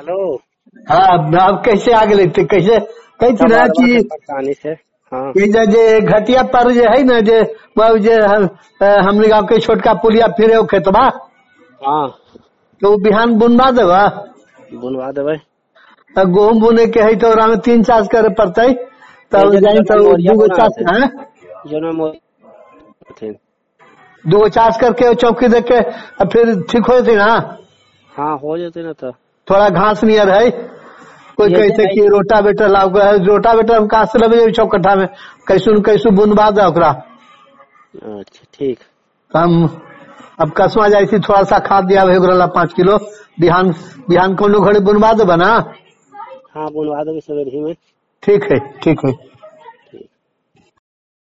Hello. हाँ अब कैसे आगे लेते कैसे कहती ना कि परेशानी से। हाँ ये जे घटिया पर जे है ना जे वो जे हमने गाँव के छोटका पुलिया फिरे हो खेतबा हाँ तो बिहान बुनवा देबा बुनवा देवे। गेहूं बुने के है तो ओकरा में 3 चास करे पड़ते तब जाई तो दूगो चास है दूगो चास करके चौकी देख के फिर ठीक हो जाती ना। हाँ हो जाते ना तो थोड़ा घास नियर है कोई कैसे कि रोटावेटर लाओ रोटावेटर हम कहा से लगे 6 कट्ठा में कैसू बुनवा दे ओकरा। अच्छा ठीक। हम अब कसमा जाए थोड़ा सा खाद दिया 5 किलो बिहान बिहान कोनो घड़ी बुनवा देबा ना। हाँ बुनवा देवे सवेरे ही में। ठीक है ठीक है।